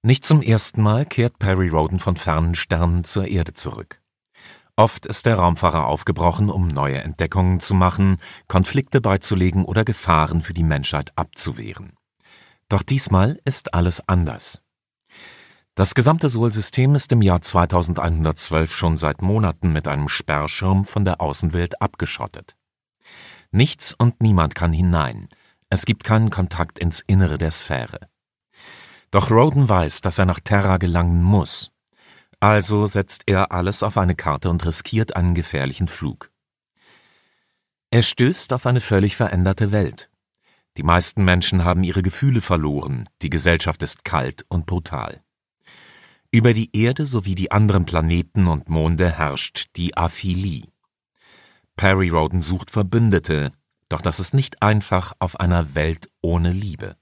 Nicht zum ersten Mal kehrt Perry Rhodan von fernen Sternen zur Erde zurück. Oft ist der Raumfahrer aufgebrochen, um neue Entdeckungen zu machen, Konflikte beizulegen oder Gefahren für die Menschheit abzuwehren. Doch diesmal ist alles anders. Das gesamte Sol-System ist im Jahr 2112 schon seit Monaten mit einem Sperrschirm von der Außenwelt abgeschottet. Nichts und niemand kann hinein. Es gibt keinen Kontakt ins Innere der Sphäre. Doch Rhodan weiß, dass er nach Terra gelangen muss. Also setzt er alles auf eine Karte und riskiert einen gefährlichen Flug. Er stößt auf eine völlig veränderte Welt. Die meisten Menschen haben ihre Gefühle verloren, die Gesellschaft ist kalt und brutal. Über die Erde sowie die anderen Planeten und Monde herrscht die Aphilie. Perry Rhodan sucht Verbündete, doch das ist nicht einfach auf einer Welt ohne Liebe.